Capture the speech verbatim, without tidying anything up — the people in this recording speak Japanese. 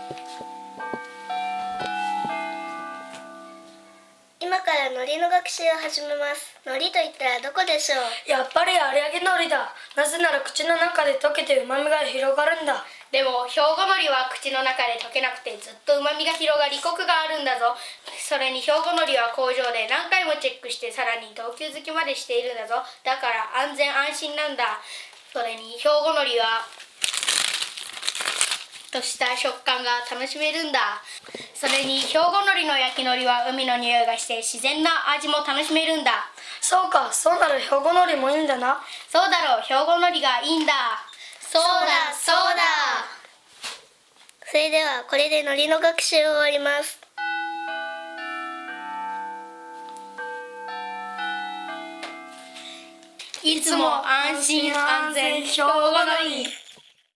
今から海苔の学習を始めます。海苔といったらどこでしょう？ やっぱり有明海苔だ。なぜなら口の中で溶けて旨味が広がるんだ。 でも兵庫海苔は口の中で溶けなくてずっと旨味が広がりコクがあるんだぞ。それに兵庫海苔は工場で何回もチェックしてさらに等級付きまでしているんだぞ。だから安全安心なんだ。それに兵庫海苔はとした食感が楽しめるんだ。それに兵庫海苔の焼き海苔は海の匂いがして自然な味も楽しめるんだ。 そうか、そうなら兵庫海苔もいいんだな。 そうだろう、兵庫海苔がいいんだ。そうだそうだ。 それではこれで海苔の学習を終わります。 いつも安心安全兵庫海苔。